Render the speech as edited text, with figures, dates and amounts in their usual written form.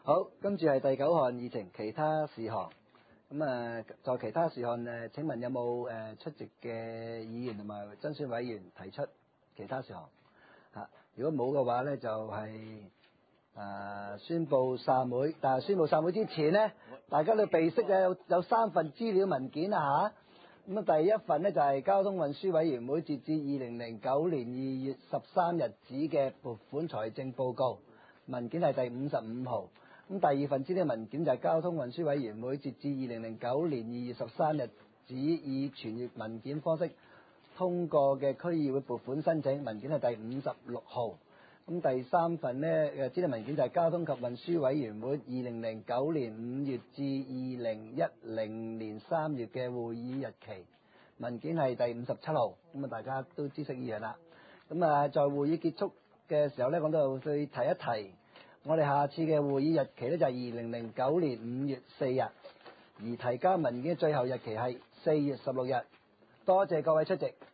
好，跟住係第9項議程，其他事項。在其他事項請問有冇出席嘅議員同埋增選委員提出其他事項？如果冇嘅話呢，就係宣佈散會。但係宣佈散會之前呢，大家都備悉有3份資料文件啊嚇。第一份呢，就係交通運輸委員會截至2009年2月13日止嘅撥款財政報告，文件係第55號。第二份資料文件就係交通運輸委員會截至2009年2月13日止以傳閱文件方式通過嘅區議會撥款申請，文件係第56號。第三份呢資料文件就係交通及運輸委員會2009年5月至2010年3月嘅會議日期，文件係第57號。大家都知悉呢樣啦。在會議結束嘅時候呢，我都去提一提。我哋下次嘅會議日期呢，就係2009年5月4日，而提交文件嘅最後日期係4月16日。多謝各位出席。